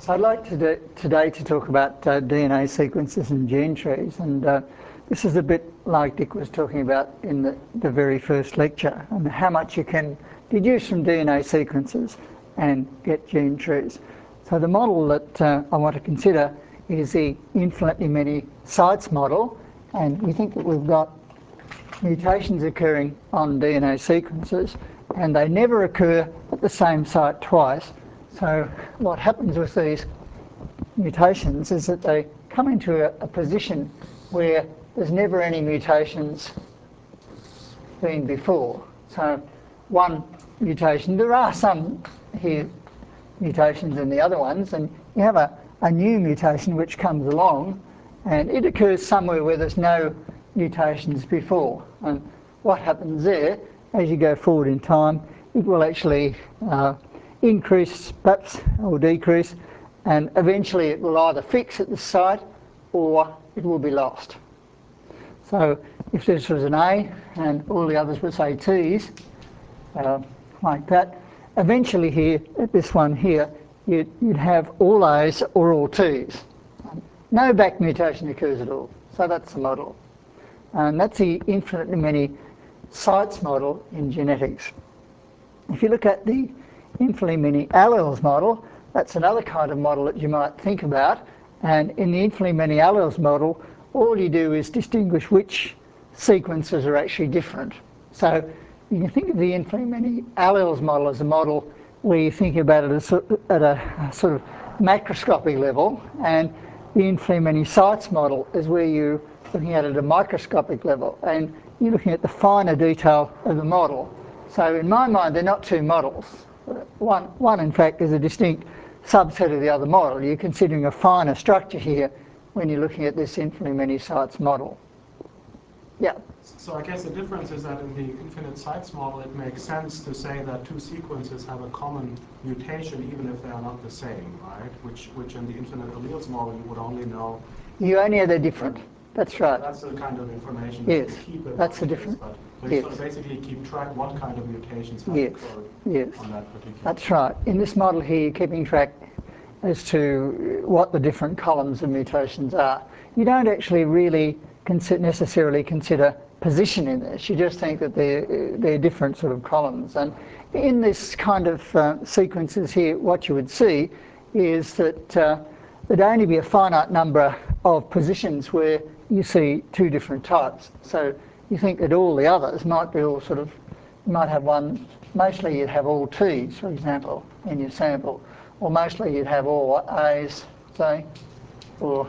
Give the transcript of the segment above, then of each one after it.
So I'd like today to talk about DNA sequences and gene trees, and this is a bit like Dick was talking about in the very first lecture, and how much you can deduce from DNA sequences and get gene trees. So the model that I want to consider is the infinitely many sites model, and we think that we've got mutations occurring on DNA sequences, and they never occur at the same site twice. So what happens with these mutations is that they come into a position where there's never any mutations been before. So one mutation, there are some here mutations in the other ones, and you have a new mutation which comes along, and it occurs somewhere where there's no mutations before. And what happens there, as you go forward in time, it will actually increase perhaps or decrease, and eventually it will either fix at the site or it will be lost. So if this was an A and all the others were say T's, like that, eventually here at this one here you'd have all A's or all T's. No back mutation occurs at all. So that's the model, and that's the infinitely many sites model in genetics. If you look at the infinitely many alleles model, that's another kind of model that you might think about. And in the infinitely many alleles model, all you do is distinguish which sequences are actually different. So you can think of the infinitely many alleles model as a model where you think about it as at a sort of macroscopic level, and the infinitely many sites model is where you're looking at it at a microscopic level, and you're looking at the finer detail of the model. So in my mind, they're not two models. One, in fact, is a distinct subset of the other model. You're considering a finer structure here when you're looking at this infinitely many sites model. Yeah? So I guess the difference is that in the infinite sites model, it makes sense to say that two sequences have a common mutation, even if they are not the same, right? Which in the infinite alleles model, you would only know. You only know they're different. That's right. That's the kind of information yes, that you keep. That's the difference. So you sort of basically keep track what kind of mutations have occurred on that particular. That's right. In this model here, you're keeping track as to what the different columns of mutations are. You don't actually really necessarily consider position in this. You just think that they're different sort of columns. And in this kind of sequences here, what you would see is that there'd only be a finite number of positions where you see two different types. So you think that all the others might be all sort of, you might have one, mostly you'd have all T's, for example, in your sample, or mostly you'd have all A's, say, or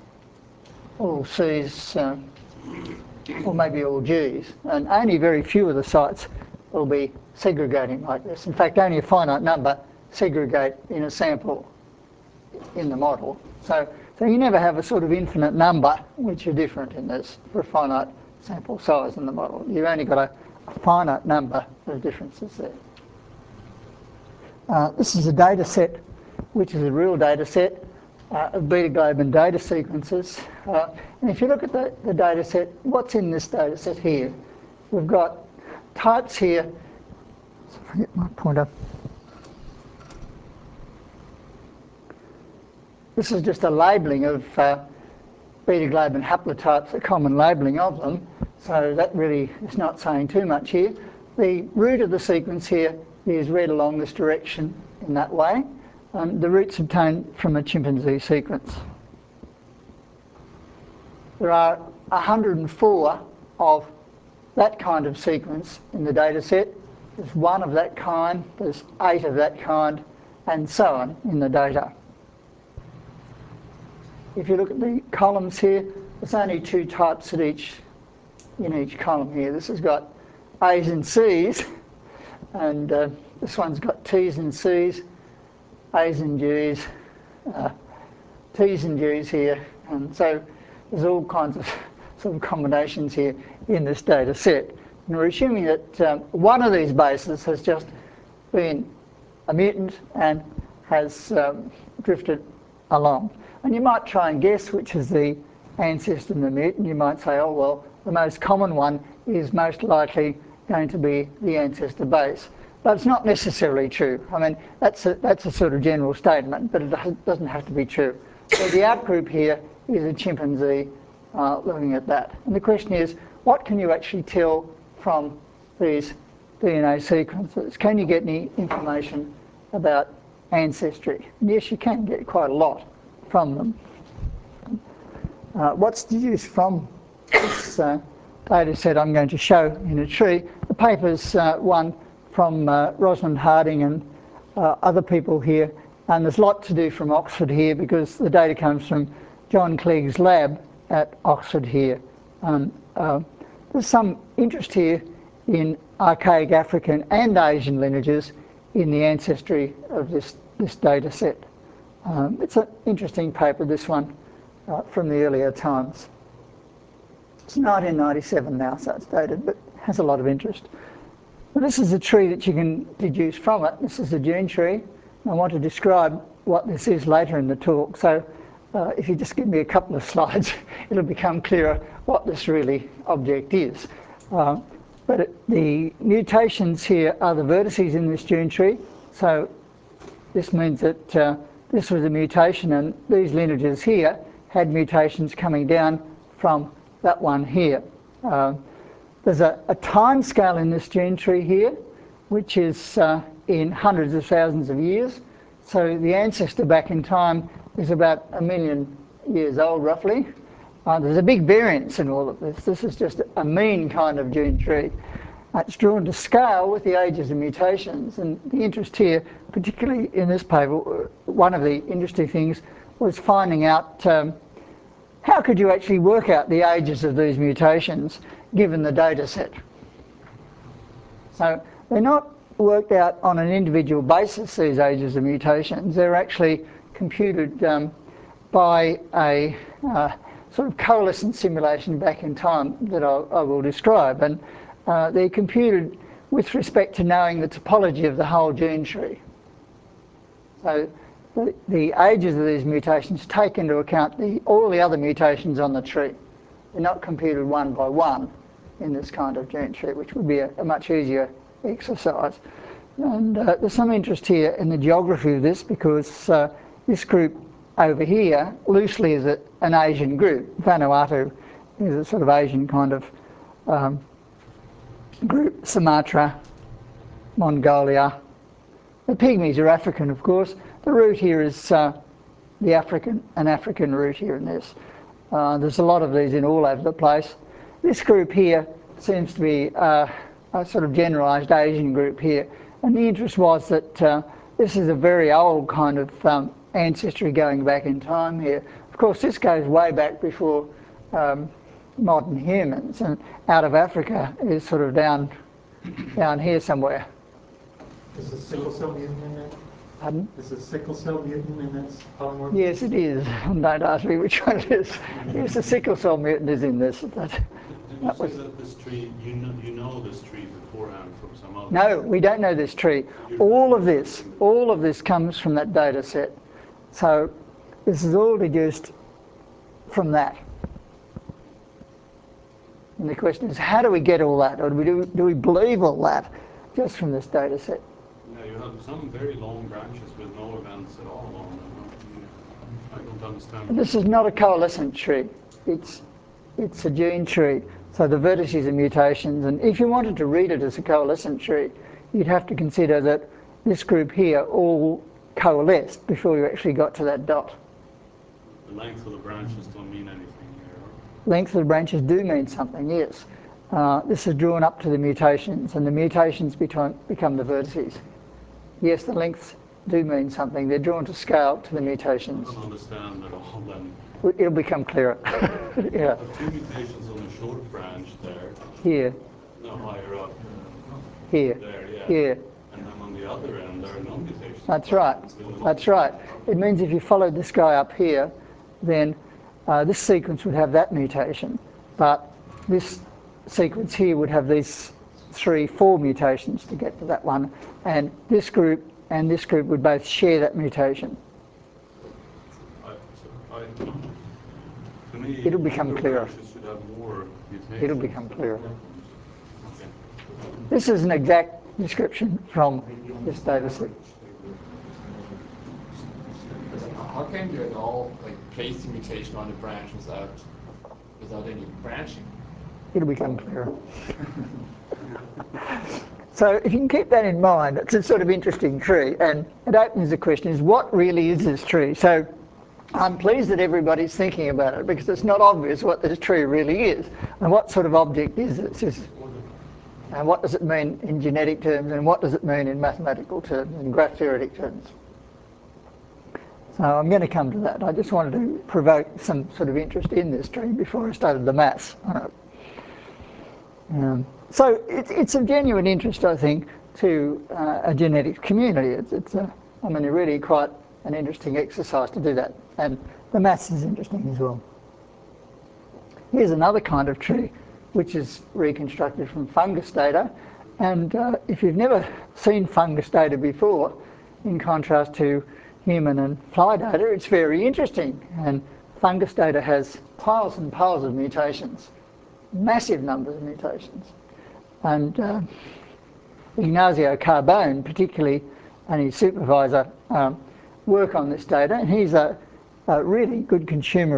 all C's, or maybe all G's. And only very few of the sites will be segregating like this. In fact, only a finite number segregate in a sample in the model. So you never have a sort of infinite number which are different in this for a finite sample size in the model. You've only got a finite number of differences there. This is a data set, which is a real data set of beta-globin data sequences. And if you look at the data set, what's in this data set here? We've got types here. So if I get my pointer. This is just a labelling of beta-globin haplotypes, a common labelling of them. So that really is not saying too much here. The root of the sequence here is read along this direction in that way. The root's obtained from a chimpanzee sequence. There are 104 of that kind of sequence in the data set. There's 1 of that kind, there's 8 of that kind, and so on in the data. If you look at the columns here, there's only 2 types in each column here. This has got A's and C's, and this one's got T's and C's, A's and G's, T's and G's here, and so there's all kinds of sort of combinations here in this data set. And we're assuming that one of these bases has just been a mutant and has drifted along. And you might try and guess which is the ancestor of the mutant. You might say, oh, well, the most common one is most likely going to be the ancestor base. But it's not necessarily true. I mean, that's a sort of general statement, but it doesn't have to be true. So the outgroup here is a chimpanzee looking at that. And the question is, what can you actually tell from these DNA sequences? Can you get any information about ancestry? And yes, you can get quite a lot from them. What's deduced from this data set I'm going to show in a tree? The paper's one from Rosalind Harding and other people here, and there's a lot to do from Oxford here because the data comes from John Clegg's lab at Oxford here. There's some interest here in archaic African and Asian lineages in the ancestry of this data set. It's an interesting paper, this one, from the earlier times. It's 1997 now, so it's dated, but has a lot of interest. Well, this is a tree that you can deduce from it. This is a gene tree. I want to describe what this is later in the talk. So if you just give me a couple of slides, it'll become clearer what this really object is. But the mutations here are the vertices in this gene tree. So this means that this was a mutation, and these lineages here had mutations coming down from that one here. There's a time scale in this gene tree here, which is in hundreds of thousands of years. So the ancestor back in time is about 1 million years old, roughly. There's a big variance in all of this. This is just a mean kind of gene tree. It's drawn to scale with the ages of mutations. And the interest here, particularly in this paper, one of the interesting things was finding out how could you actually work out the ages of these mutations given the data set. So they're not worked out on an individual basis, these ages of mutations. They're actually computed by a sort of coalescent simulation back in time that I will describe. And they're computed with respect to knowing the topology of the whole gene tree. So the ages of these mutations take into account all the other mutations on the tree. They're not computed one by one in this kind of gene tree, which would be a much easier exercise. And there's some interest here in the geography of this because this group over here loosely is an Asian group. Vanuatu is a sort of Asian kind of group. Sumatra, Mongolia. The Pygmies are African, of course. The root here is an African root here in this. There's a lot of these in all over the place. This group here seems to be a sort of generalised Asian group here. And the interest was that this is a very old kind of ancestry going back in time here. Of course, this goes way back before modern humans, and out of Africa is sort of down here somewhere. Is the sickle cell mutant in there? Pardon? Is the sickle cell mutant in this polymorph? Yes, it is. Don't ask me which one it is. Yes, the sickle cell mutant is in this. Did you say that this tree, you know this tree beforehand from some other? No, we don't know this tree. All of this comes from that data set. So this is all deduced from that. And the question is, how do we get all that? Or do we believe all that just from this data set? Yeah, you have some very long branches with no events at all on them. I don't understand. This is not a coalescent tree. It's a gene tree. So the vertices are mutations. And if you wanted to read it as a coalescent tree, you'd have to consider that this group here all coalesced before you actually got to that dot. The length of the branches don't mean anything here. Length of the branches do mean something, yes. This is drawn up to the mutations, and the mutations become the vertices. Yes, the lengths do mean something. They're drawn to scale to the mutations. I don't understand at all then. It'll become clearer. Yeah. The two mutations on the short branch there. Here. No, higher up. Here. There, yeah. Here. And then on the other end, there are no mutations. That's right. That's right. It means if you followed this guy up here, then this sequence would have that mutation. But this sequence here would have these 3-4 mutations to get to that one. And this group would both share that mutation. To me, It'll become clearer. Should have more mutations. It'll become clearer. Okay. This is an exact description from this data set. How can you at all place the mutation on the branch without any branching? It'll become clearer. So if you can keep that in mind, it's a sort of interesting tree, and it opens the question is what really is this tree? So I'm pleased that everybody's thinking about it because it's not obvious what this tree really is and what sort of object is it. And what does it mean in genetic terms and what does it mean in mathematical terms and graph theoretic terms? So I'm going to come to that. I just wanted to provoke some sort of interest in this tree before I started the maths on it. So it's of genuine interest, I think, to a genetics community. It's really quite an interesting exercise to do that. And the maths is interesting as well. Here's another kind of tree, which is reconstructed from fungus data. And if you've never seen fungus data before, in contrast to human and fly data, it's very interesting. And fungus data has piles and piles of mutations, massive numbers of mutations. And Ignacio Carbone, particularly, and his supervisor, work on this data. And he's a really good consumer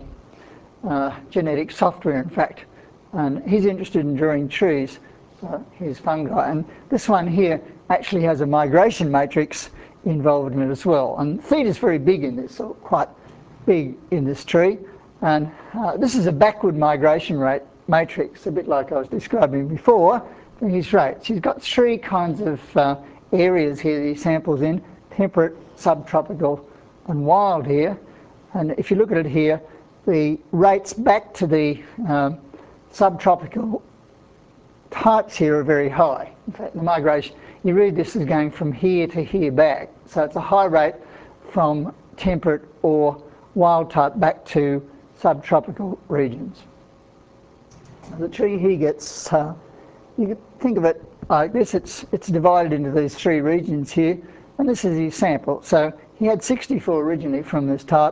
of genetic software, in fact. And he's interested in drawing trees. Here's fungi. And this one here actually has a migration matrix involved in it as well. And theta is very big in this, or quite big in this tree. And this is a backward migration rate matrix, a bit like I was describing before, for his rates. He's got three kinds of areas here that he samples in: temperate, subtropical, and wild here. And if you look at it here, the rates back to the subtropical types here are very high. In fact, the migration, you read this as going from here to here back. So it's a high rate from temperate or wild type back to subtropical regions. The tree here gets, you can think of it like this, it's divided into these three regions here, and this is his sample. So he had 64 originally from this type,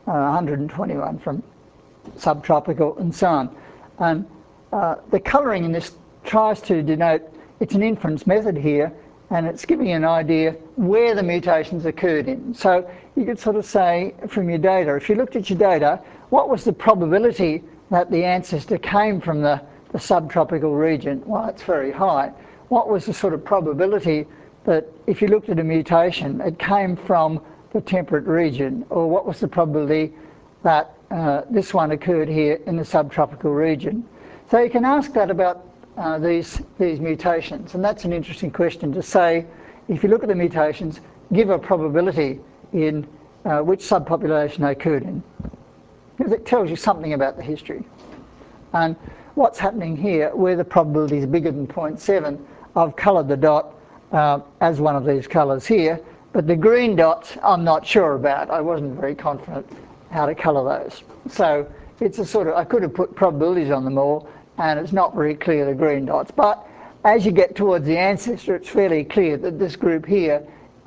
121 from subtropical, and so on. And the colouring in this tries to denote, it's an inference method here, and it's giving you an idea where the mutations occurred in. So you could sort of say from your data, if you looked at your data, what was the probability that the ancestor came from the subtropical region? Well, it's very high. What was the sort of probability that if you looked at a mutation, it came from the temperate region? Or what was the probability that this one occurred here in the subtropical region? So you can ask that about these mutations, and that's an interesting question to say, if you look at the mutations, give a probability in which subpopulation they occurred in, because it tells you something about the history. And what's happening here, where the probability is bigger than 0.7, I've coloured the dot as one of these colours here, but the green dots I'm not sure about. I wasn't very confident how to colour those. So it's a sort of, I could have put probabilities on them all, and it's not very clear, the green dots. But as you get towards the ancestor, it's fairly clear that this group here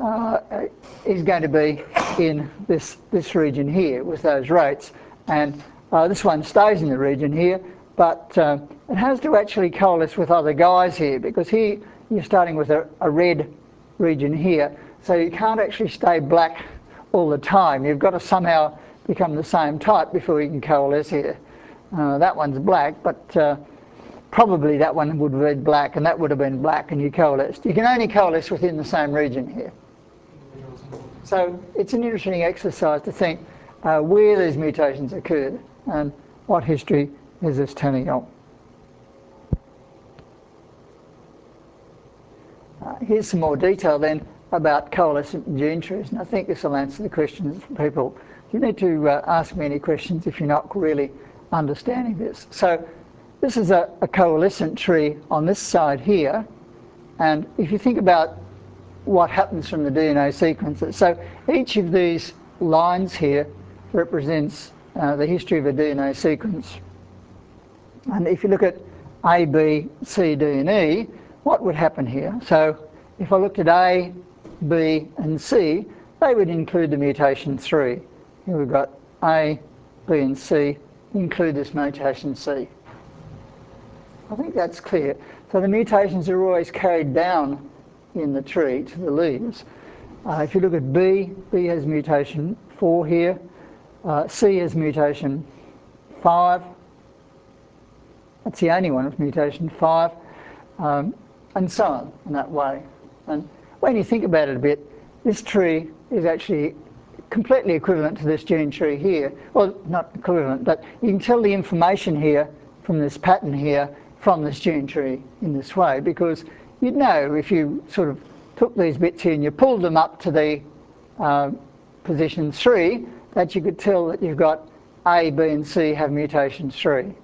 is going to be in this region here with those rates. And this one stays in the region here, but it has to actually coalesce with other guys here, because here you're starting with a red region here, so you can't actually stay black all the time. You've got to somehow become the same type before you can coalesce here. That one's black, but probably that one would have been black, and that would have been black, and you coalesced. You can only coalesce within the same region here. So it's an interesting exercise to think where these mutations occurred and what history is this telling you. Here's some more detail then about coalescent gene trees, and I think this will answer the questions from people. You need to ask me any questions if you're not really understanding this. So this is a coalescent tree on this side here, and if you think about what happens from the DNA sequences, so each of these lines here represents the history of a DNA sequence. And if you look at A, B, C, D, and E, what would happen here? So if I looked at A, B, and C, they would include the mutation 3. Here we've got A, B, and C include this mutation C. I think that's clear. So the mutations are always carried down in the tree to the leaves. If you look at B, B has mutation 4 here. C has mutation 5. That's the only one with mutation 5. And so on in that way. And when you think about it a bit, this tree is actually completely equivalent to this gene tree here. Well, not equivalent, but you can tell the information here from this pattern here from this gene tree in this way, because you'd know if you sort of took these bits here and you pulled them up to the position 3, that you could tell that you've got A, B and C have mutation 3.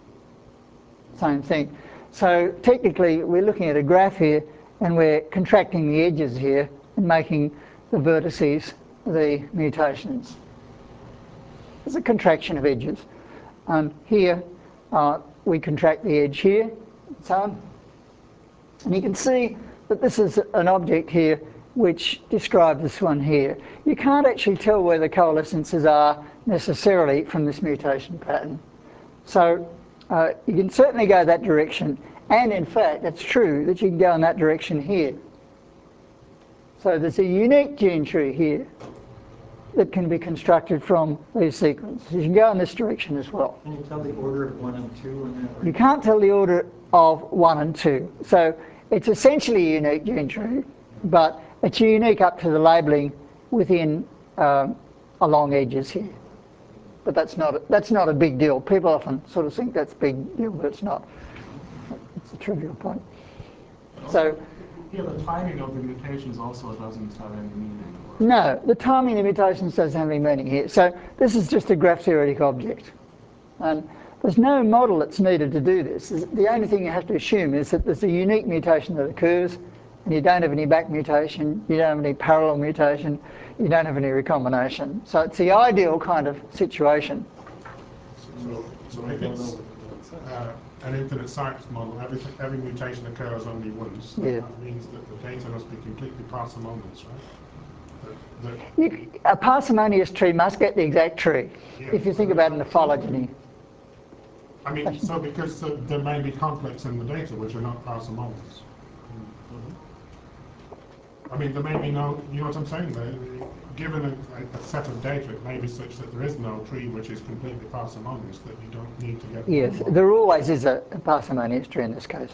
Same thing. So technically we're looking at a graph here and we're contracting the edges here and making the vertices the mutations. It's a contraction of edges. Here we contract the edge here and so on. And you can see that this is an object here which describes this one here. You can't actually tell where the coalescences are necessarily from this mutation pattern. So you can certainly go that direction, and in fact it's true that you can go in that direction here. So there's a unique gene tree here that can be constructed from these sequences. You can go in this direction as well. Can you tell the order of 1 and 2 in that? You can't tell the order of 1 and 2. So it's essentially a unique gene tree, but it's unique up to the labelling within along edges here. But that's not a big deal. People often sort of think that's a big deal, but it's not. It's a trivial point. So here the timing of the mutations also doesn't have any meaning. No, the timing of the mutations doesn't have any meaning here. So this is just a graph theoretic object. And there's no model that's needed to do this. The only thing you have to assume is that there's a unique mutation that occurs, and you don't have any back mutation, you don't have any parallel mutation, you don't have any recombination. So it's the ideal kind of situation. So if it's an infinite sites model, every mutation occurs only once. Yeah. That means that the data must be completely parsimonious, right? A parsimonious tree must get the exact tree, if you think about it in the phylogeny. I mean, so because there may be conflicts in the data which are not parsimonious. I mean, there may be no, you know what I'm saying? Given a set of data, it may be such that there is no tree which is completely parsimonious, that you don't need to get... Yes, there always is a parsimonious tree in this case.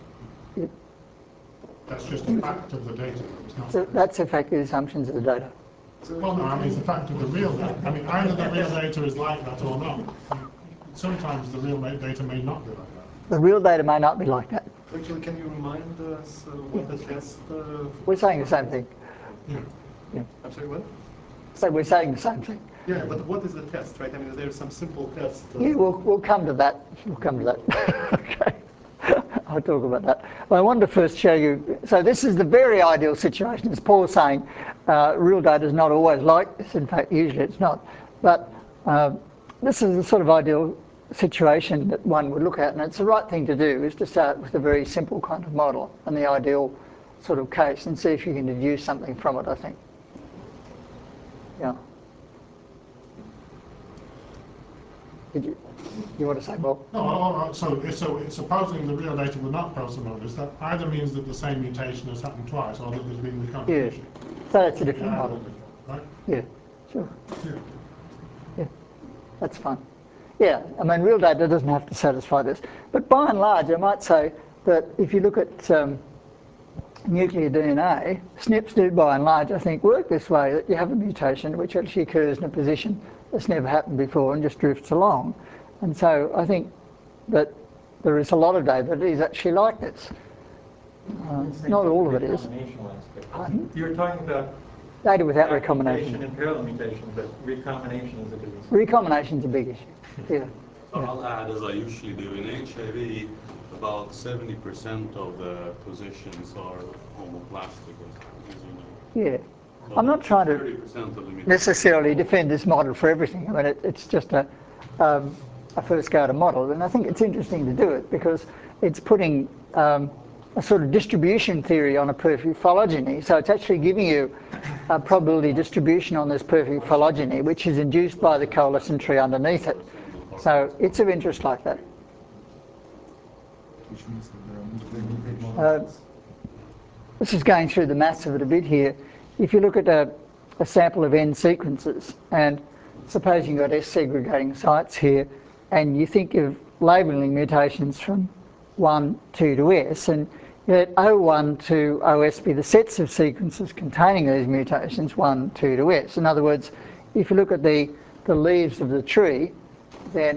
That's just a fact of the data. It's not So that's a fact of the assumptions of the data. Well, no, I mean, it's a fact of the real data. I mean, either the real data is like that or not. Sometimes the real data may not be like that. The real data may not be like that. Actually, can you remind us what the test... We're saying the same thing. Yeah. I'm sorry, what? So we're saying the same thing. Yeah, but what is the test, right? I mean, is there some simple test? Yeah, we'll come to that. We'll come to that. Okay. I'll talk about that. Well, I wanted to first show you, so this is the very ideal situation. As Paul was saying, real data is not always like this. In fact, usually it's not. But this is the sort of ideal situation that one would look at, and it's the right thing to do, is to start with a very simple kind of model and the ideal sort of case and see if you can deduce something from it, I think. Yeah. Did you want to say, Bob? No, so it's supposing the real data were not parsimonious, that either means that the same mutation has happened twice or that there's been recombination. Yeah. So that's a different model. Right? Yeah, sure. Yeah. Yeah, that's fine. Yeah, I mean, real data doesn't have to satisfy this. But by and large, I might say that if you look at nuclear DNA, SNPs do by and large, I think, work this way, that you have a mutation which actually occurs in a position that's never happened before and just drifts along. And so I think that there is a lot of data that is actually like this. Not all of it is. Pardon? You're talking about Data without recombination recombination. and parallel mutation, but recombination is a big issue. Recombination's a big issue. Yeah. So I'll add, as I usually do, in HIV, about 70% of the positions are homoplastic, as you know. Yeah. So I'm not trying to 30% of the mutations. necessarily defend this model for everything. I mean, it's just a first go at a model, and I think it's interesting to do it because it's putting a sort of distribution theory on a perfect phylogeny. So it's actually giving you a probability distribution on this perfect phylogeny, which is induced by the coalescent tree underneath it. So it's of interest like that. Which means that there are This is going through the maths of it a bit here. If you look at a sample of n sequences, and suppose you've got S segregating sites here, and you think of labelling mutations from 1, 2 to S, and you let O1 to OS be the sets of sequences containing these mutations, 1, 2 to S. In other words, if you look at the leaves of the tree, then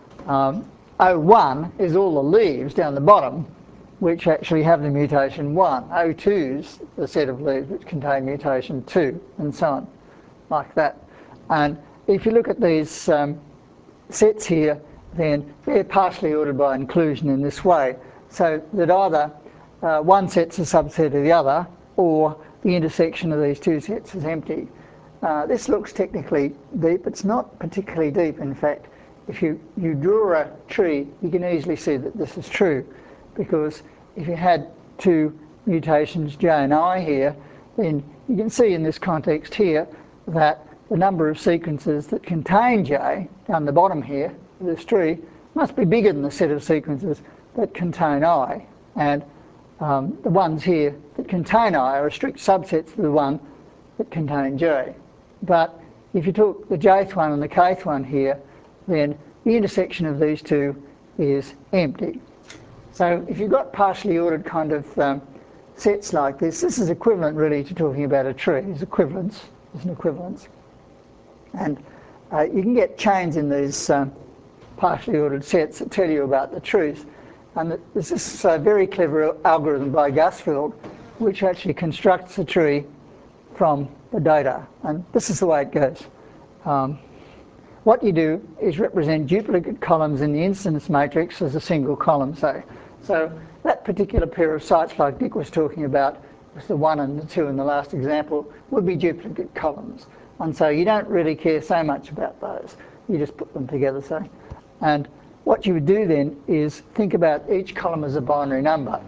O1 is all the leaves down the bottom which actually have the mutation 1. O2's the set of leaves which contain mutation 2, and so on, like that. And if you look at these sets here, then they're partially ordered by inclusion in this way, so that either one set's a subset of the other, or the intersection of these two sets is empty. This looks technically deep. It's not particularly deep, in fact. If you draw a tree, you can easily see that this is true, because if you had two mutations J and I here, then you can see in this context here that the number of sequences that contain J down the bottom here of this tree must be bigger than the set of sequences that contain I. And the ones here that contain I are strict subsets of the one that contain J. But if you took the Jth one and the Kth one here, then the intersection of these two is empty. So if you've got partially ordered kind of sets like this is equivalent really to talking about a tree. It's equivalence. It's an equivalence. And you can get chains in these partially ordered sets that tell you about the truth. And there's this very clever algorithm by Gusfeld which actually constructs a tree from the data. And this is the way it goes. What you do is represent duplicate columns in the instance matrix as a single column, say. So that particular pair of sites like Dick was talking about, with the 1 and the 2 in the last example, would be duplicate columns. And so you don't really care so much about those. You just put them together, say. And what you would do then is think about each column as a binary number.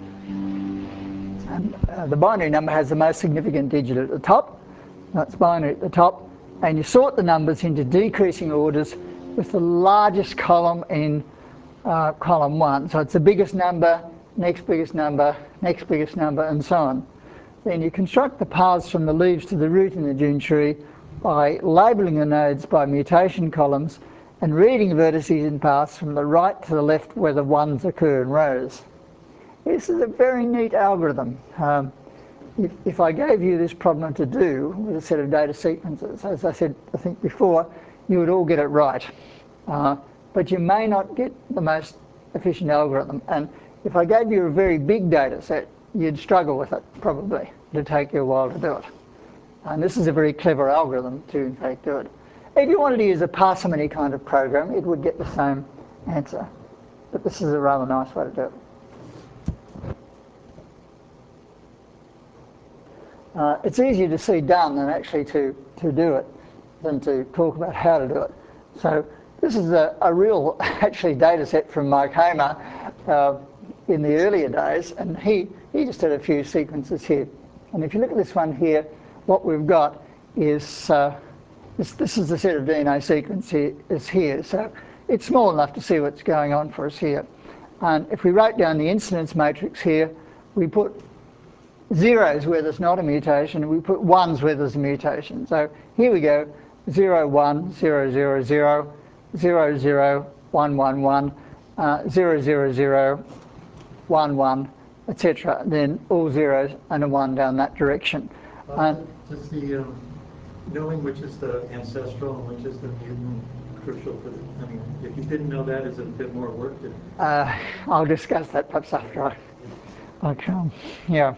And the binary number has the most significant digit at the top. That's binary at the top. And you sort the numbers into decreasing orders with the largest column in column 1. So it's the biggest number, next biggest number, next biggest number, and so on. Then you construct the paths from the leaves to the root in the dune tree by labelling the nodes by mutation columns and reading the vertices and paths from the right to the left where the ones occur in rows. This is a very neat algorithm. If I gave you this problem to do with a set of data sequences, as I said, I think before, you would all get it right. But you may not get the most efficient algorithm. And if I gave you a very big data set, you'd struggle with it, probably. It'd take you a while to do it. And this is a very clever algorithm to, in fact, do it. If you wanted to use a parsimony kind of program, it would get the same answer. But this is a rather nice way to do it. It's easier to see done than actually to do it, than to talk about how to do it. So this is a real, actually, data set from Mike Hamer in the earlier days, and he just had a few sequences here. And if you look at this one here, what we've got is, this is the set of DNA sequence here. So it's small enough to see what's going on for us here. And if we write down the incidence matrix here, we put zeros where there's not a mutation, and we put ones where there's a mutation. So here we go, 0, 1, 0, 0, 0, 0, 0, 1, 1, 1, 0, 0, 0, 1, 1, etc. Then all zeros and a 1 down that direction. Does the knowing which is the ancestral and which is the mutant crucial for the, I mean, if you didn't know that, is it a bit more work? I'll discuss that perhaps after I come. Yeah.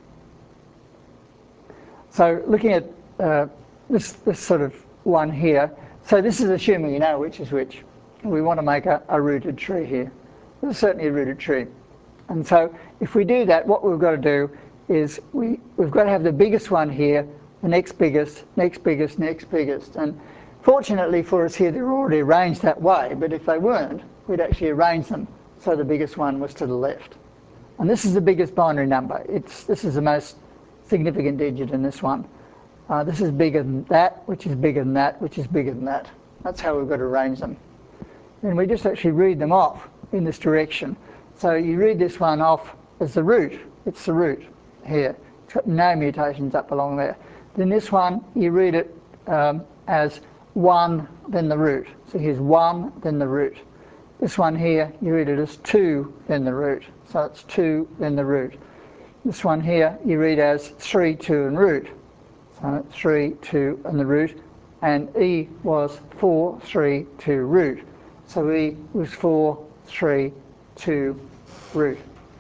So looking at this sort of one here, so this is assuming you know which is which. We want to make a rooted tree here. This is certainly a rooted tree. And so if we do that, what we've got to do is we've got to have the biggest one here, the next biggest, next biggest, next biggest. And fortunately for us here, they're already arranged that way, but if they weren't, we'd actually arrange them so the biggest one was to the left. And this is the biggest binary number. This is the most significant digit in this one. This is bigger than that, which is bigger than that, which is bigger than that. That's how we've got to arrange them. And we just actually read them off in this direction. So you read this one off as the root. It's the root here. It's got no mutations up along there. Then this one, you read it as 1, then the root. So here's 1, then the root. This one here, you read it as 2, then the root. So it's 2, then the root. This one here, you read as 3, 2, and root. So 3, 2, and the root. And E was 4, 3, 2, root. So E was 4, 3, 2, root.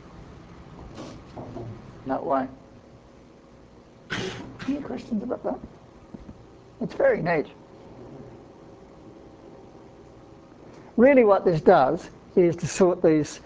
That way. Any questions about that? It's very neat. Really what this does is to sort these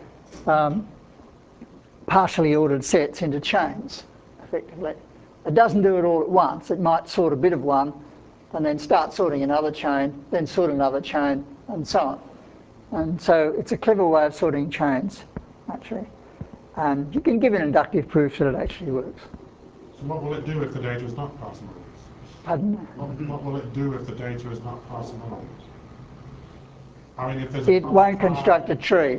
partially ordered sets into chains, effectively. It doesn't do it all at once. It might sort a bit of one and then start sorting another chain, then sort another chain, and so on. And so it's a clever way of sorting chains, actually. And you can give an inductive proof that it actually works. So what will it do if the data is not Parsimonious? Pardon? What will it do if the data is not Parsimonious? I mean, if there's It won't construct a tree.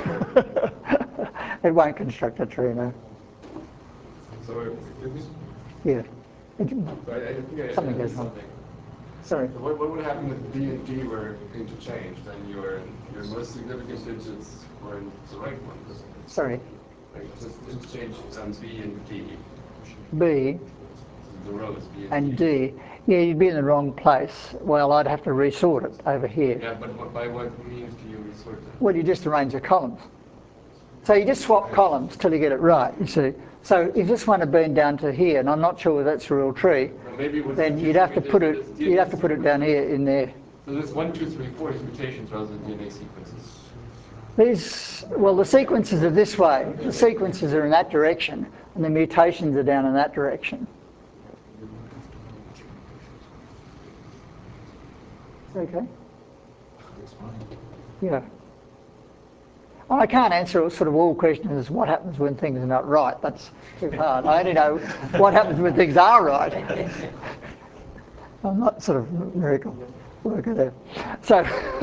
It won't construct a tree, no. So if this, Yeah. I think I Something goes missed wrong. something. Sorry. So what would happen if D and G were interchanged? Then your most significant digits were in the right one. Sorry. Like just interchange B and D. B The rows B and D. Yeah, you'd be in the wrong place. Well, I'd have to resort it over here. Yeah, but by what means do you resort it? Well, you just arrange the columns. So you just swap columns till you get it right, you see. So if this one had been down to here, and I'm not sure whether that's a real tree, then you'd have to put it down here in there. So there's 1, 2, 3, 4 mutations rather than DNA sequences. The sequences are this way. The sequences are in that direction, and the mutations are down in that direction. Okay. Yeah. Well, I can't answer sort of all questions. What happens when things are not right? That's too hard. I only know what happens when things are right. I'm not sort of miracle worker there. So.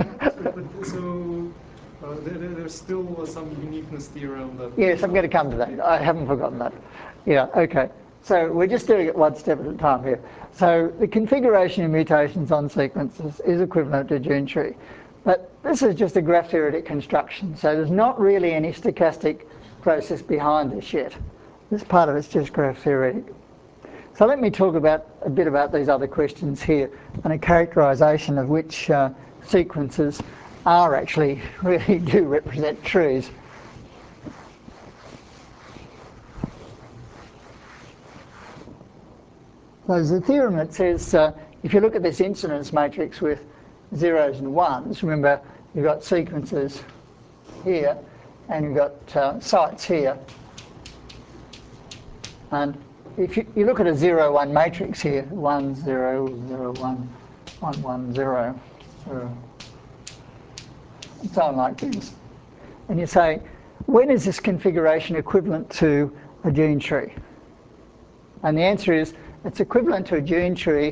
There's still some uniqueness theorem that. Yes, I'm going to come to that. I haven't forgotten that. Yeah. Okay. So we're just doing it one step at a time here. So the configuration of mutations on sequences is equivalent to gene tree. But this is just a graph theoretic construction, so there's not really any stochastic process behind this yet. This part of it's just graph theoretic. So let me talk a bit about these other questions here and a characterization of which sequences are actually really do represent trees. There's a theorem that says if you look at this incidence matrix with zeros and ones, remember you've got sequences here and you've got sites here. And if you look at a 0, 1 matrix here, 1, 0, 0, 1, 1, 1, 0, 0, and so on like this. And you say, when is this configuration equivalent to a gene tree? And the answer is, it's equivalent to a gene tree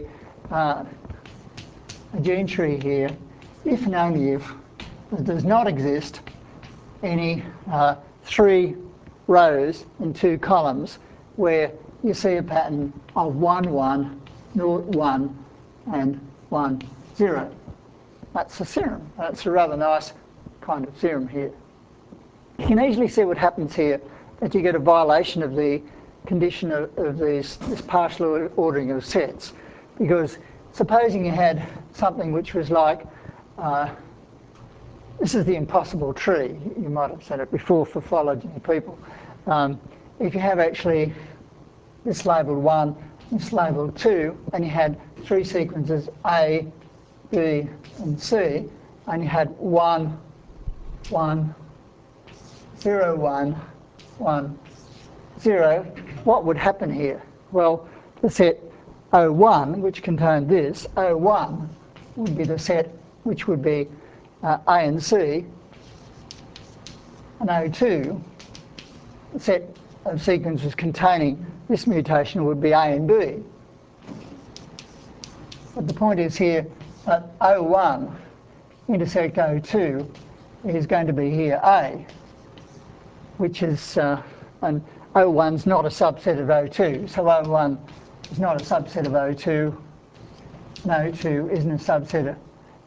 here, if and only if there does not exist any 3 rows and 2 columns where you see a pattern of 1, 1, 0, 1, and 1, 0. That's the theorem. That's a rather nice kind of theorem here. You can easily see what happens here, that you get a violation of the condition of this partial ordering of sets. Because supposing you had something which was like, this is the impossible tree. You might have said it before for phylogeny people. If you have actually this labelled 1, this labelled 2, and you had 3 sequences A, B, and C, and you had 1, 1, 0, 1, 1, 0, what would happen here? Well, the set O1, which contained this, O1 would be the set which would be A and C, and O2, the set of sequences containing this mutation would be A and B. But the point is here that O1 intersect O2 is going to be here A, which is and O1's not a subset of O2, so O1 is not a subset of O2, and O2 isn't a subset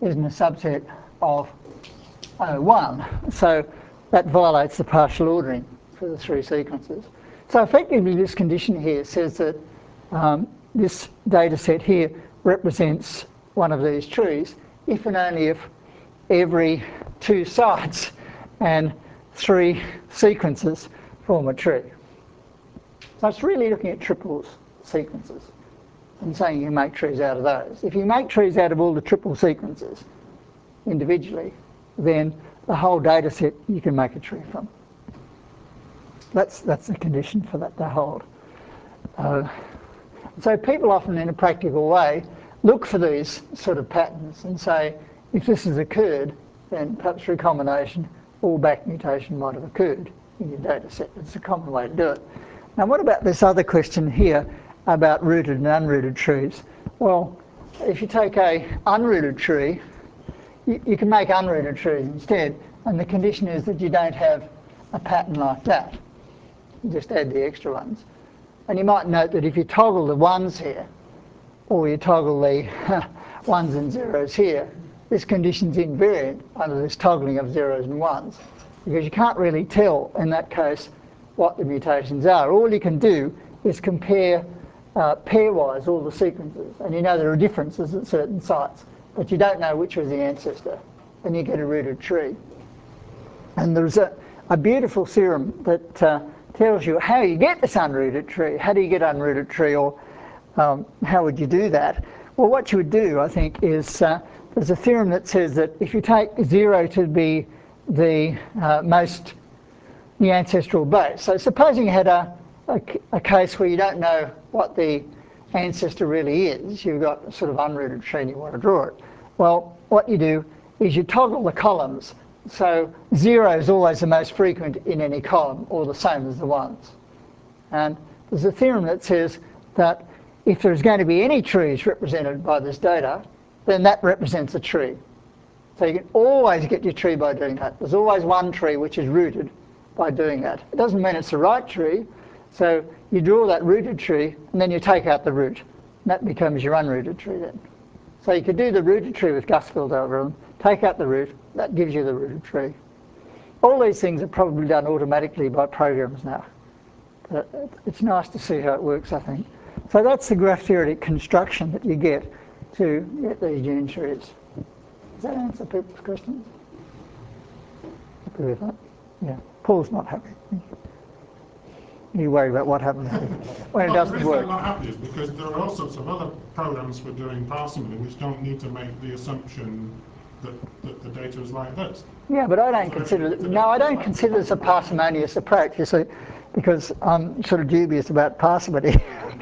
of O1. So that violates the partial ordering for the three sequences. So effectively this condition here says that this data set here represents one of these trees if and only if every two sides and three sequences form a tree. So it's really looking at triples sequences and saying you can make trees out of those. If you make trees out of all the triple sequences individually, then the whole data set you can make a tree from. That's the condition for that to hold. So people often, in a practical way, look for these sort of patterns and say, if this has occurred, then perhaps recombination or back mutation might have occurred in your data set. It's a common way to do it. Now, what about this other question here about rooted and unrooted trees? Well, if you take a unrooted tree, you can make unrooted trees instead, and the condition is that you don't have a pattern like that. You just add the extra ones. And you might note that if you toggle the ones here, or you toggle the ones and zeros here, this condition's invariant under this toggling of zeros and ones, because you can't really tell in that case what the mutations are. All you can do is compare pairwise all the sequences, and you know there are differences at certain sites, but you don't know which was the ancestor, and you get a rooted tree. And there's a beautiful theorem that tells you how you get this unrooted tree. How do you get unrooted tree, or how would you do that? Well, what you would do, I think, is there's a theorem that says that if you take 0 to be the ancestral base. So supposing you had a case where you don't know what the ancestor really is, you've got a sort of unrooted tree and you want to draw it. Well, what you do is you toggle the columns. So 0 is always the most frequent in any column, or the same as the ones. And there's a theorem that says that if there's going to be any trees represented by this data, then that represents a tree. So you can always get your tree by doing that. There's always one tree which is rooted by doing that. It doesn't mean it's the right tree. So you draw that rooted tree and then you take out the root. And that becomes your unrooted tree then. So you could do the rooted tree with Gusfield's algorithm, take out the root, that gives you the rooted tree. All these things are probably done automatically by programs now. But it's nice to see how it works, I think. So that's the graph theoretic construction that you get to get these gene trees. Does that answer people's questions? Happy with that? Yeah. Paul's not happy. You worry about what happens when it doesn't work. The reason I'm not happy is because there are all sorts of other programs for doing parsimony which don't need to make the assumption that the data is like this. Yeah, but I don't consider it. No, I don't consider this a parsimonious approach. You see, because I'm sort of dubious about parsimony.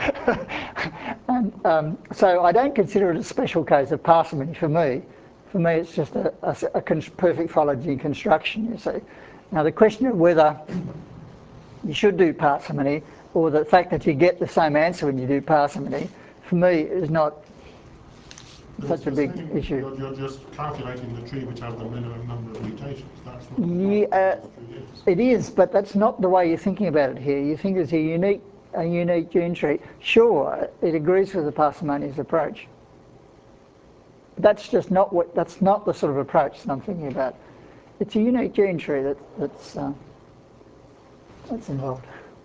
And so I don't consider it a special case of parsimony for me. For me, it's just a perfect phylogeny construction, you see. Now, the question of whether you should do parsimony, or the fact that you get the same answer when you do parsimony, for me is not such a big issue. You're just calculating the tree which has the minimum number of mutations. That's what the tree is. It is, but that's not the way you're thinking about it here. You think it's a unique gene tree. Sure, it agrees with the parsimonious approach. That's just not that's not the sort of approach that I'm thinking about. It's a unique gene tree that's involved.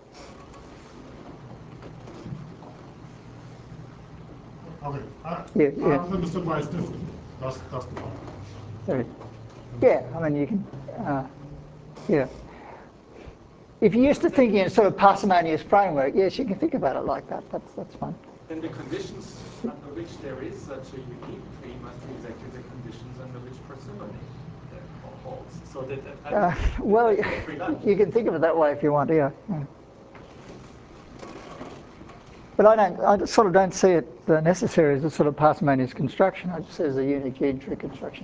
Okay. Yeah. I've understood why it's different. That's the point. Sorry. Yeah, I mean, you can, yeah. If you're used to thinking in a sort of parsimonious framework, yes, you can think about it like that. That's fine. Then the conditions under which there is such a unique tree must be exactly the conditions under which parsimony holds. So that well, you can think of it that way if you want, yeah. But I sort of don't see it necessary as a sort of parsimonious construction. I just see it as a unique gene tree construction.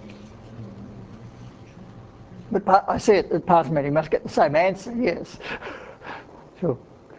But I see it that parsimony must get the same answer, yes. Sure.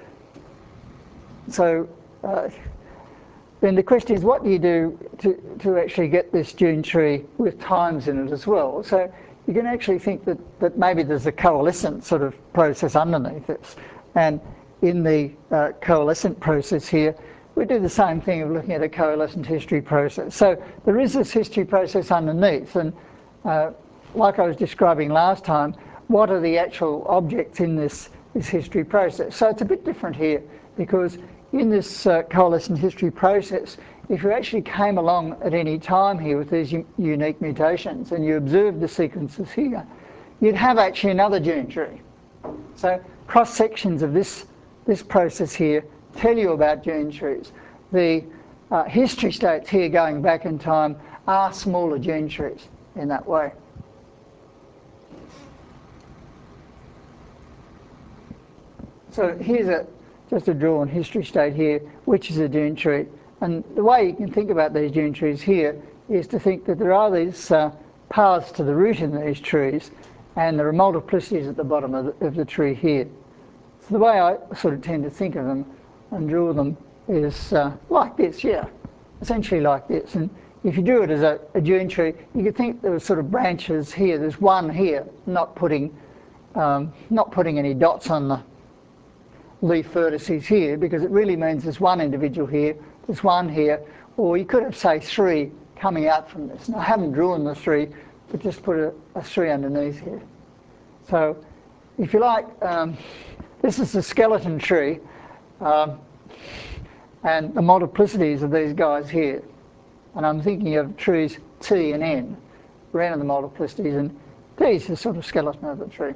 So then the question is, what do you do to actually get this gene tree with times in it as well? So you can actually think that maybe there's a coalescent sort of process underneath this. And in the coalescent process here, we do the same thing of looking at a coalescent history process. So there is this history process underneath, and like I was describing last time, what are the actual objects in this history process? So it's a bit different here, because in this coalescent history process, if you actually came along at any time here with these unique mutations and you observed the sequences here, you'd have actually another gene tree. So cross sections of this process here tell you about gene trees. The history states here going back in time are smaller gene trees in that way. So here's just a drawn history state here, which is a gene tree. And the way you can think about these gene trees here is to think that there are these paths to the root in these trees, and there are multiplicities at the bottom of the tree here. So the way I sort of tend to think of them and draw them is like this, yeah, essentially like this. And if you drew it as a gene tree, you could think there were sort of branches here. There's one here, not putting any dots on the leaf vertices here, because it really means there's one individual here, there's one here, or you could have, say, three coming out from this. And I haven't drawn the three, but just put a three underneath here. So if you like, this is the skeleton tree, and the multiplicities of these guys here. And I'm thinking of trees T and N, around the multiplicities, and T is the sort of skeleton of the tree.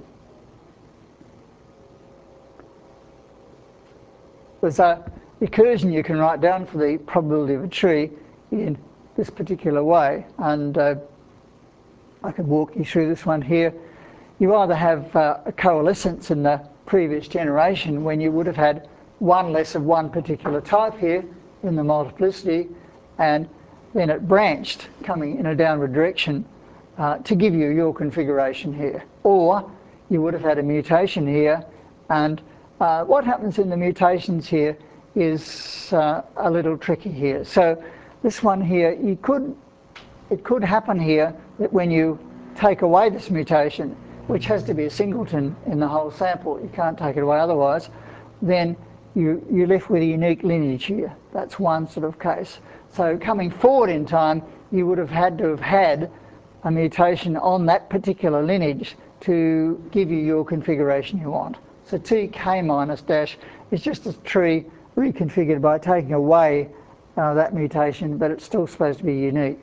There's a recursion you can write down for the probability of a tree in this particular way, and I can walk you through this one here. You either have a coalescence in the previous generation when you would have had one less of one particular type here in the multiplicity, and then it branched coming in a downward direction to give you your configuration here. Or you would have had a mutation here, and what happens in the mutations here is a little tricky here. So this one here, it could happen here that when you take away this mutation, which has to be a singleton in the whole sample, you can't take it away otherwise, then you're left with a unique lineage here. That's one sort of case. So coming forward in time, you would have had to have had a mutation on that particular lineage to give you your configuration you want. So TK minus dash is just a tree reconfigured by taking away that mutation, but it's still supposed to be unique.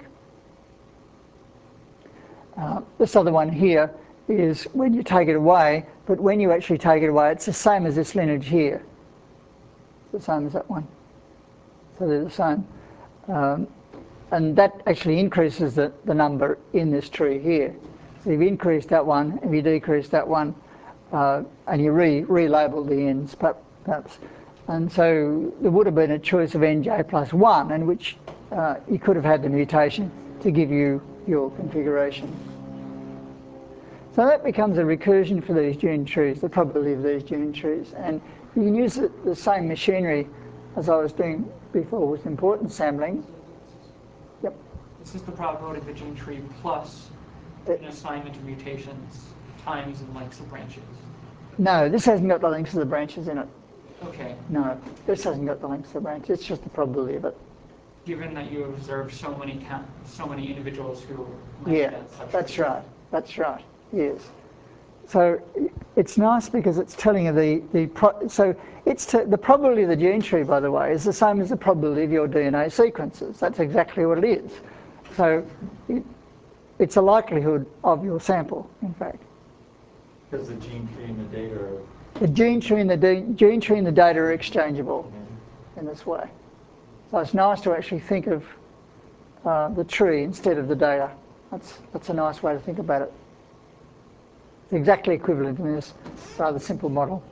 This other one here is when you take it away, but when you actually take it away, it's the same as this lineage here. It's the same as that one. So they're the same. And that actually increases the number in this tree here. So you've increased that one, and you decrease that one, and you relabel the ends, perhaps. And so there would have been a choice of nj plus 1, in which you could have had the mutation to give you your configuration. So that becomes a recursion for these gene trees, the probability of these gene trees. And you can use the same machinery as I was doing before with importance sampling. Yep. This is the probability of the gene tree plus an assignment of mutations times and lengths of branches. No, this hasn't got the lengths of the branches in it. Okay. No, this hasn't got the lengths of the branches. It's just the probability of it. Given that you observed so many individuals who Yeah, that's right. That's right. Yes. So it's nice because it's telling you the probability of the gene tree, by the way, is the same as the probability of your DNA sequences. That's exactly what it is. So it's a likelihood of your sample, in fact. Because the gene tree and the data are... The gene tree and the data are exchangeable in this way. So it's nice to actually think of the tree instead of the data. That's a nice way to think about it. It's exactly equivalent in this rather simple model.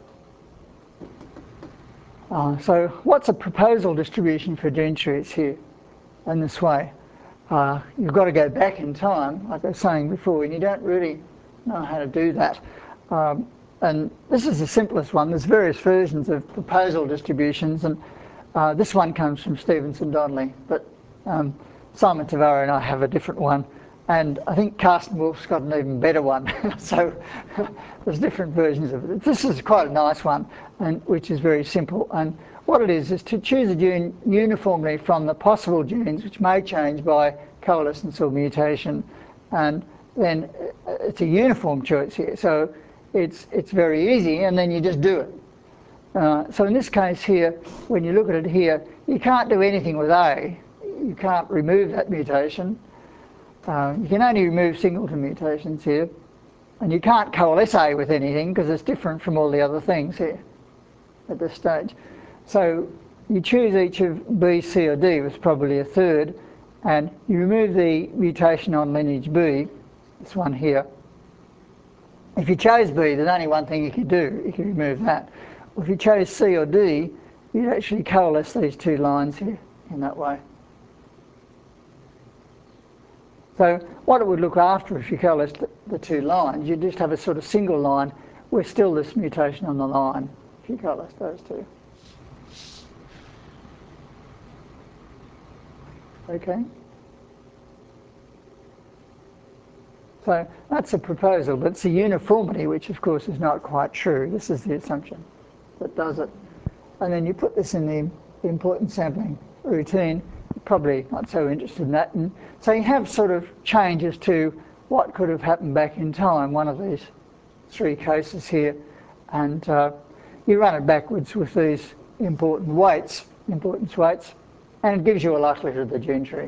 So what's a proposal distribution for gene trees here in this way? You've got to go back in time, like I was saying before, and you don't really know how to do that. And this is the simplest one. There's various versions of proposal distributions, and this one comes from Stevenson Donnelly, but Simon Tavaro and I have a different one, And I think Carsten Wolf's got an even better one. So there's different versions of it. This is quite a nice one, and which is very simple. And what it is to choose a gene uniformly from the possible genes which may change by coalescence or mutation. And then it's a uniform choice here. So it's very easy, and then you just do it. So in this case here, when you look at it here, you can't do anything with A. You can't remove that mutation. You can only remove singleton mutations here. And you can't coalesce A with anything because it's different from all the other things here at this stage. So you choose each of B, C, or D, was probably a third, and you remove the mutation on lineage B, this one here. If you chose B, there's only one thing you could do. You could remove that. If you chose C or D, you'd actually coalesce these two lines here in that way. So what it would look after if you coalesce the two lines, you'd just have a sort of single line with still this mutation on the line if you coalesce those two. Okay? So that's a proposal, but it's a uniformity, which of course is not quite true. This is the assumption that does it. And then you put this in the importance sampling routine. You're probably not so interested in that. And so you have sort of changes to what could have happened back in time, one of these three cases here. And you run it backwards with these importance weights, and it gives you a likelihood of the gene tree.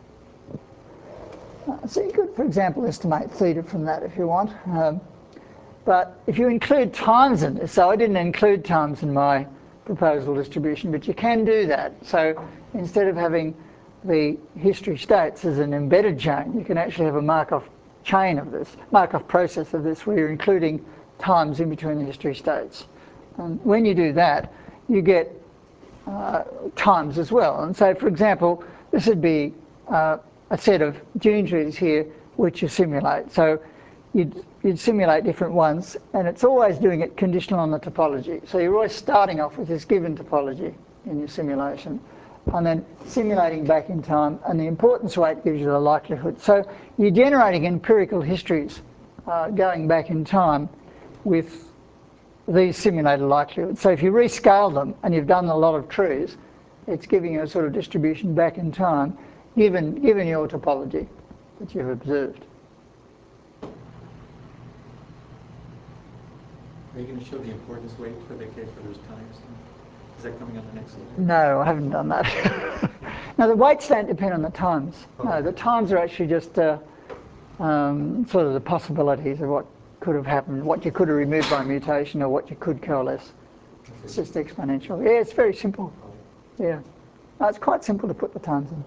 So you could, for example, estimate theta from that if you want. But if you include times in this, so I didn't include times in my proposal distribution, but you can do that. So instead of having the history states as an embedded chain, you can actually have a Markov chain of this, Markov process of this, where you're including times in between the history states. And when you do that, you get times as well. And so, for example, this would be a set of gene trees here which you simulate. So you'd simulate different ones, and it's always doing it conditional on the topology. So you're always starting off with this given topology in your simulation, and then simulating back in time, and the importance weight gives you the likelihood. So you're generating empirical histories going back in time with these simulated likelihoods. So if you rescale them and you've done a lot of trees, it's giving you a sort of distribution back in time given your topology that you've observed. Are you going to show the importance weight for the case where there's times? Is that coming on the next slide? No, I haven't done that. No, the weights don't depend on the times. Okay. No, the times are actually just sort of the possibilities of what could have happened, what you could have removed by mutation, or what you could coalesce. It's just exponential. Yeah, it's very simple. Yeah. No, it's quite simple to put the times in.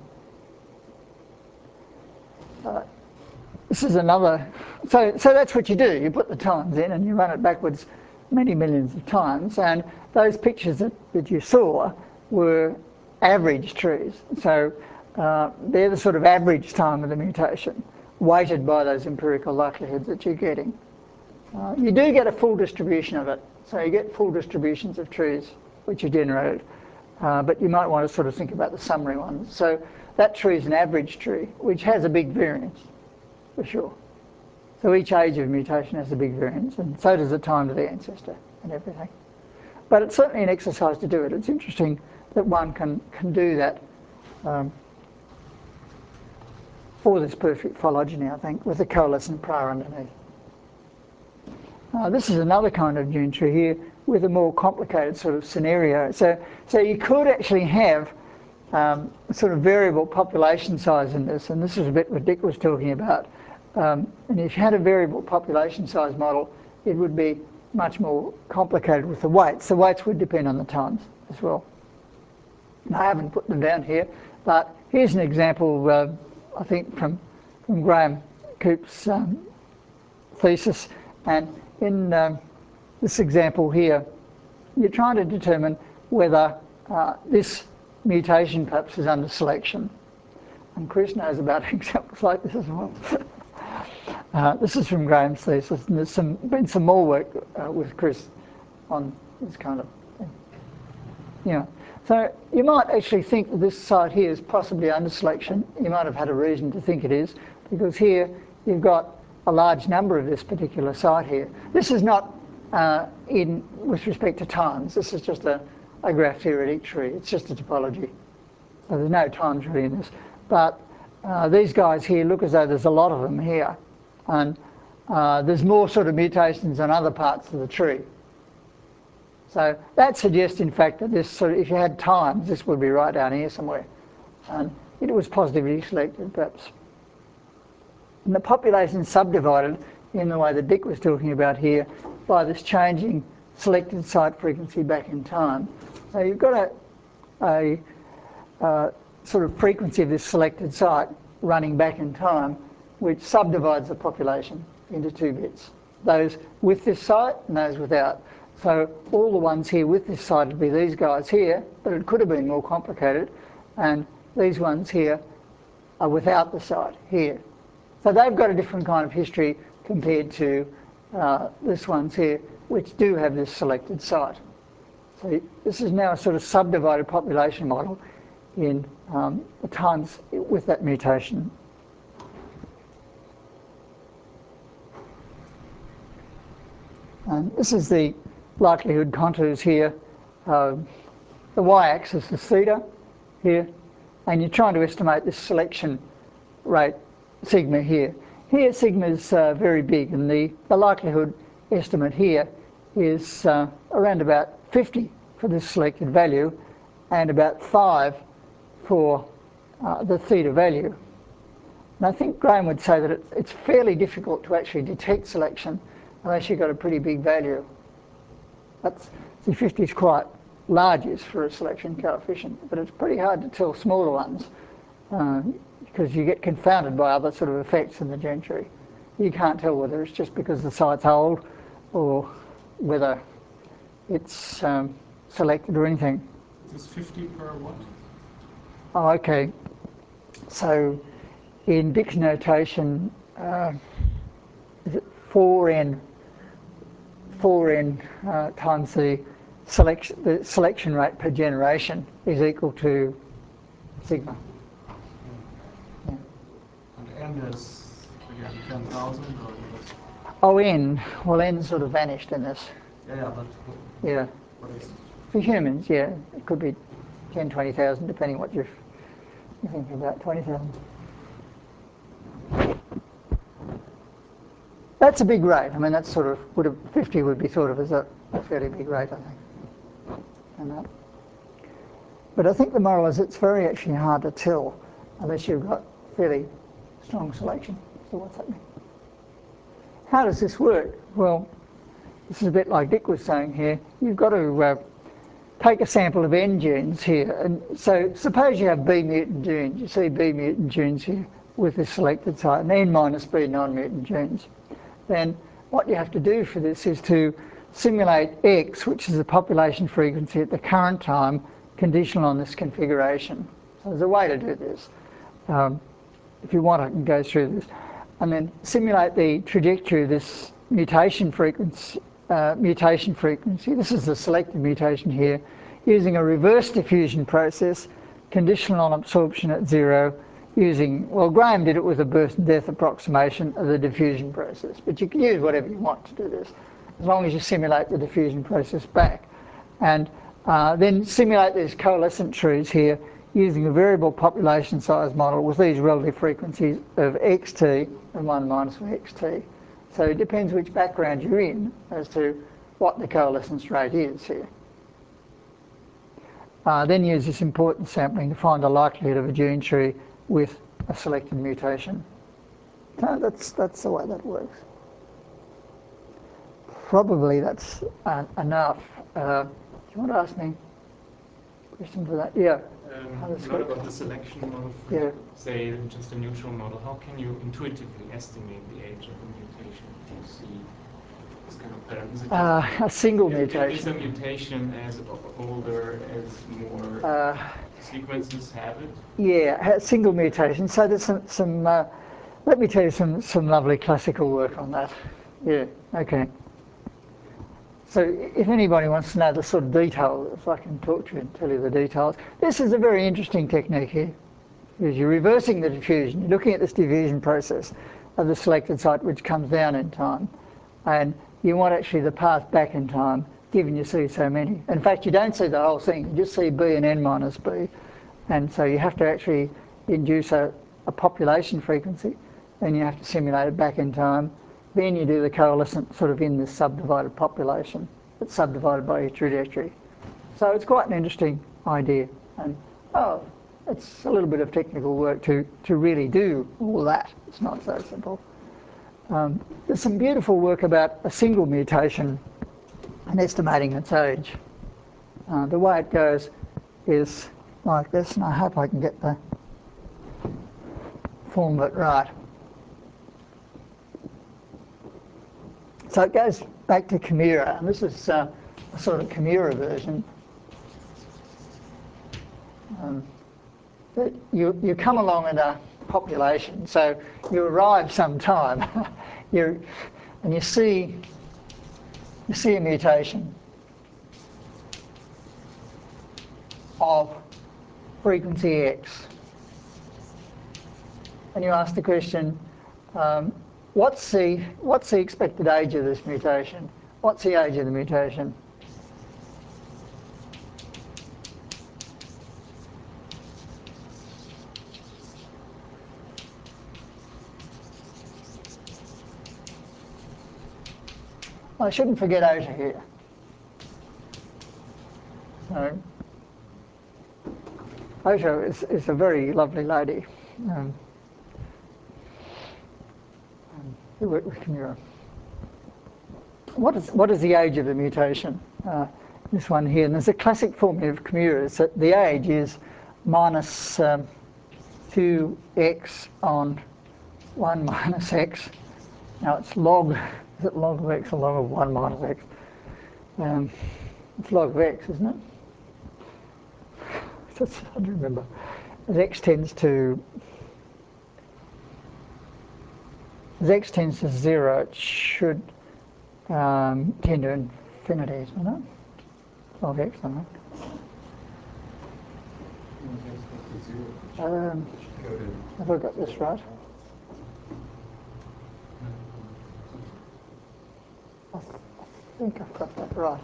This is another, so that's what you do. You put the times in and you run it backwards many millions of times, and those pictures that you saw were average trees. So they're the sort of average time of the mutation, weighted by those empirical likelihoods that you're getting. You do get a full distribution of it, so you get full distributions of trees which are generated, but you might want to sort of think about the summary ones. So that tree is an average tree, which has a big variance, for sure. So each age of mutation has a big variance, and so does the time to the ancestor and everything. But it's certainly an exercise to do it. It's interesting that one can do that for this perfect phylogeny, I think, with a coalescent prior underneath. This is another kind of gene tree here with a more complicated sort of scenario. So you could actually have sort of variable population size in this, and this is a bit what Dick was talking about. And if you had a variable population size model, it would be much more complicated with the weights. The weights would depend on the times as well. And I haven't put them down here, but here's an example, I think, from Graham Coop's thesis. And in this example here, you're trying to determine whether this mutation perhaps is under selection. And Chris knows about examples like this as well. This is from Graham's thesis, and there's been some more work with Chris on this kind of thing. Yeah. So you might actually think that this site here is possibly under selection. You might have had a reason to think it is, because here you've got a large number of this particular site here. This is not with respect to times. This is just a graph theoretic tree. It's just a topology. So there's no times really in this. But these guys here look as though there's a lot of them here. And there's more sort of mutations than other parts of the tree. So that suggests, in fact, that this sort of, if you had times, this would be right down here somewhere. And it was positively selected, perhaps. And the population is subdivided in the way that Dick was talking about here by this changing selected site frequency back in time. So you've got a sort of frequency of this selected site running back in time, which subdivides the population into two bits. Those with this site and those without. So all the ones here with this site would be these guys here, but it could have been more complicated. And these ones here are without the site here. So they've got a different kind of history compared to this ones here, which do have this selected site. So this is now a sort of subdivided population model in the times with that mutation. And this is the likelihood contours here. The y-axis is theta here, and you're trying to estimate this selection rate sigma here. Here sigma is very big, and the likelihood estimate here is around about 50 for this selected value and about 5 for the theta value. And I think Graham would say that it's fairly difficult to actually detect selection unless you've got a pretty big value. The 50 is quite large for a selection coefficient, but it's pretty hard to tell smaller ones because you get confounded by other sort of effects in the gene tree. You can't tell whether it's just because the site's old or whether it's selected or anything. Is 50 per what? Oh, okay. So in Dick's notation, is it 4n times the selection rate per generation is equal to sigma. Yeah. And n is, again, 10,000 or what? Oh, n. Well, n sort of vanished in this. Yeah, but Yeah. what is it? For humans, yeah, it could be 10, 20,000, depending what you're thinking about, 20,000. That's a big rate. I mean, that's sort of, 50 would be thought of as a fairly big rate, I think. And but I think the moral is it's very actually hard to tell unless you've got fairly strong selection. So what's happening? How does this work? Well, this is a bit like Dick was saying here. You've got to take a sample of n genes here. And so suppose you have B mutant genes. You see B mutant genes here with this selected site, and n minus B non-mutant genes. Then what you have to do for this is to simulate X, which is the population frequency at the current time, conditional on this configuration. So there's a way to do this. If you want, I can go through this. And then simulate the trajectory of this mutation frequency. This is the selected mutation here, using a reverse diffusion process, conditional on absorption at 0, using, well, Graham did it with a birth and death approximation of the diffusion process, but you can use whatever you want to do this, as long as you simulate the diffusion process back. And then simulate these coalescent trees here using a variable population size model with these relative frequencies of xt and 1 minus xt. So it depends which background you're in as to what the coalescence rate is here. Then use this importance sampling to find the likelihood of a gene tree with a selected mutation. So that's the way that works. Probably that's enough. Do you want to ask me a question for that? Yeah. Not about the selection model, yeah. Say just a neutral model. How can you intuitively estimate the age of a mutation? Do you see this kind of pattern? Is it A single mutation. Is a mutation as older as more sequences have it? Yeah, a single mutation. So there's some let me tell you some lovely classical work on that. Yeah, okay. So if anybody wants to know the sort of detail, if I can talk to you and tell you the details, this is a very interesting technique here. Is you're reversing the diffusion. You're looking at this diffusion process of the selected site, which comes down in time. And you want actually the path back in time, given you see so many. In fact, you don't see the whole thing. You just see B and n minus B. And so you have to actually induce a population frequency, and you have to simulate it back in time. Then you do the coalescent sort of in this subdivided population. It's subdivided by your trajectory. So it's quite an interesting idea. And it's a little bit of technical work to really do all that. It's not so simple. There's some beautiful work about a single mutation and estimating its age. The way it goes is like this, and I hope I can get the form of it right. So it goes back to Kimura, and this is a sort of Kimura version. You come along in a population, so you arrive sometime, and you see a mutation of frequency X, and you ask the question, what's the expected age of this mutation? What's the age of the mutation? I shouldn't forget Ota here. So, Ota is a very lovely lady who worked with Kimura. What is the age of the mutation? This one here, and there's a classic formula of Kimura. It's that the age is minus 2x on 1 minus x. Now it's log, is it log of x or log of 1 minus x? It's log of x, isn't it? That's hard to remember. As x tends to 0, it should tend to infinity, isn't it? Log x, I know. Have I got this right? I think I've got that right.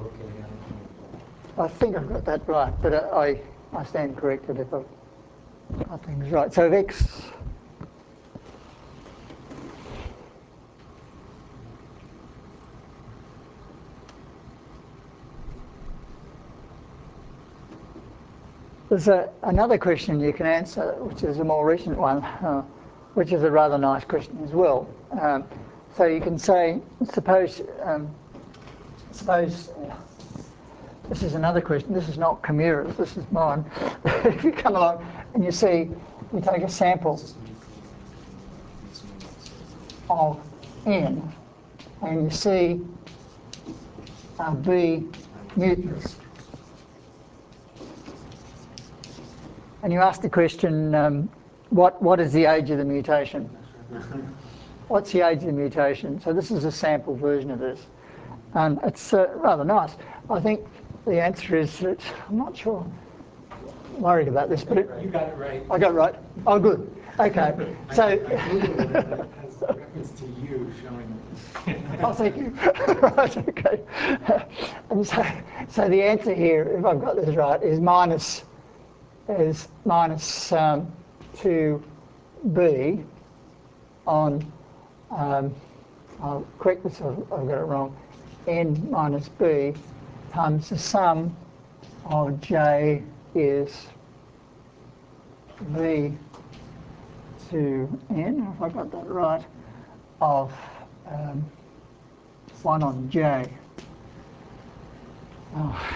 I think I've got that right, but I stand corrected if I've got things right. So x there's another question you can answer, which is a more recent one, which is a rather nice question as well. So you can say, suppose this is another question. This is not Kimura's, this is mine. If you come along and you see, you take a sample of n, and you see B mutants, and you ask the question, what is the age of the mutation? What's the age of the mutation? So this is a sample version of this. And it's rather nice. I think the answer is that, I'm not sure, worried about this, but you got it right. I got it right? Oh, good. Okay. So, I Googled it, but it has reference to you showing it. oh, thank you. Right, okay. And so the answer here, if I've got this right, is minus 2b on, I'll correct this if I've got it wrong, n minus b times the sum of j is v to n, if I got that right, of 1 on j. Oh.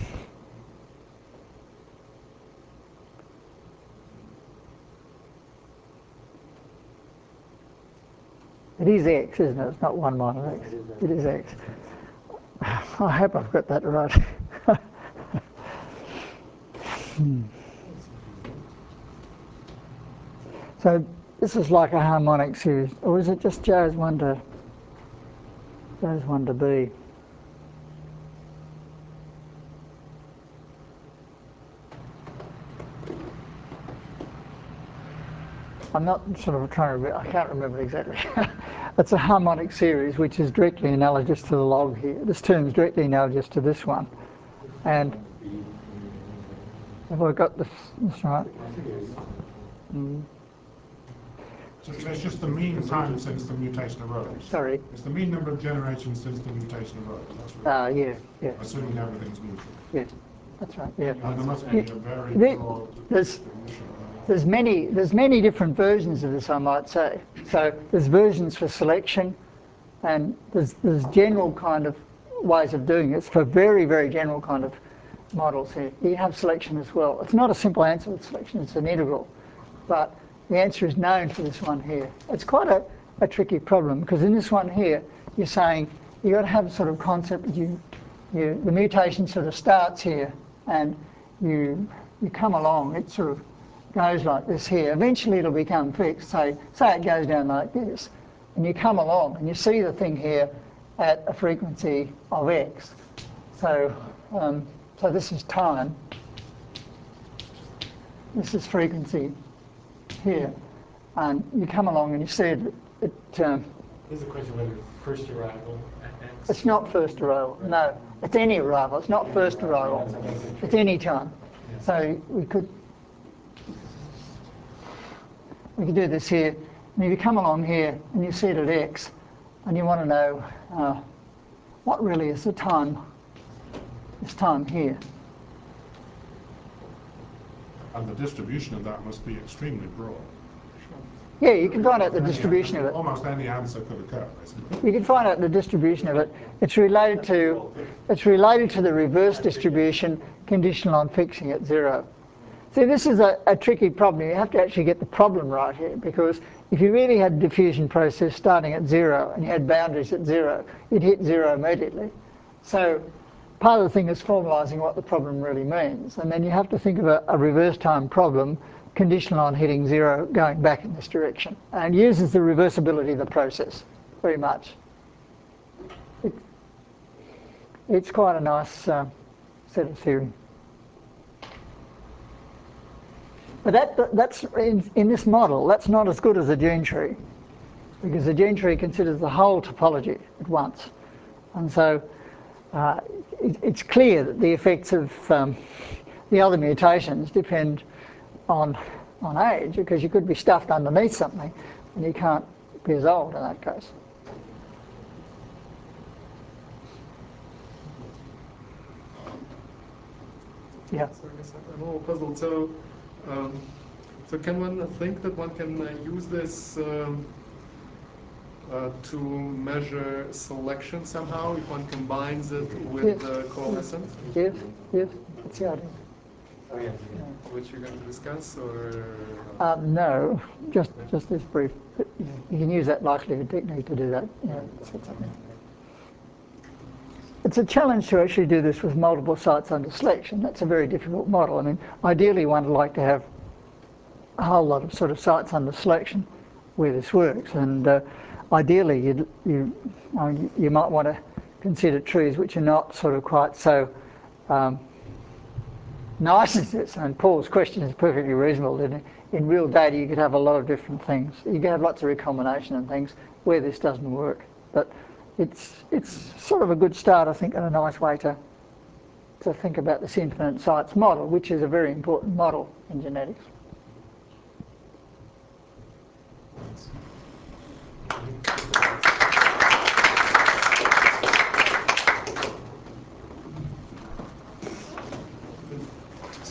It is x, isn't it? It's not 1 minus x. It is x. I hope I've got that right. So this is like a harmonic series, or is it just J's 1 to B? I'm not sort of trying to, I can't remember exactly. It's a harmonic series which is directly analogous to the log here. This term is directly analogous to this one. And have I got this right? So it's just the mean time since the mutation arose. Sorry. It's the mean number of generations since the mutation arose. That's right. Yeah. Assuming everything's neutral. Yes, that's right. Yeah. And there must be a very broad There's definition. there's many different versions of this, I might say. So there's versions for selection, and there's general kind of ways of doing it. It's for very, very general kind of models here. You have selection as well. It's not a simple answer with selection, it's an integral. But the answer is known for this one here. It's quite a tricky problem, because in this one here, you're saying you've got to have a sort of concept that the mutation sort of starts here, and you come along, it sort of goes like this here. Eventually it'll become fixed. Say it goes down like this, and you come along and you see the thing here at a frequency of x. So this is time. This is frequency here, and you come along and you see it. This is a question whether first arrival at X. It's not first arrival. No, it's any arrival. It's not first arrival. It's any time. So we could do this here. And if you come along here and you see it at X, and you want to know what really is the time. This time here. And the distribution of that must be extremely broad. Yeah, you can find out the distribution of it. Almost any answer could occur, basically. You can find out the distribution of it. It's related to the reverse distribution conditional on fixing at 0. See, this is a tricky problem. You have to actually get the problem right here, because if you really had a diffusion process starting at 0 and you had boundaries at 0, you'd hit 0 immediately. So part of the thing is formalising what the problem really means, and then you have to think of a reverse time problem conditional on hitting 0 going back in this direction, and uses the reversibility of the process very much. It's quite a nice set of theory. But that's in this model, that's not as good as a gene tree, because the gene tree considers the whole topology at once. And so it's clear that the effects of the other mutations depend on age, because you could be stuffed underneath something and you can't be as old in that case. Yeah. So I guess I'm a little puzzled. So, so can one think that one can use this to measure selection somehow if one combines it with the coalescence? Yes. That's the idea. Which you're going to discuss, or? No, just this brief. You can use that likelihood technique to do that. Yeah, it's a challenge to actually do this with multiple sites under selection. That's a very difficult model. I mean, ideally one would like to have a whole lot of sort of sites under selection where this works, and ideally you might want to consider trees which are not sort of quite so nice as this. And Paul's question is perfectly reasonable. That in real data you could have a lot of different things. You could have lots of recombination and things where this doesn't work. But it's sort of a good start, I think, and a nice way to think about this infinite sites model, which is a very important model in genetics. Thanks.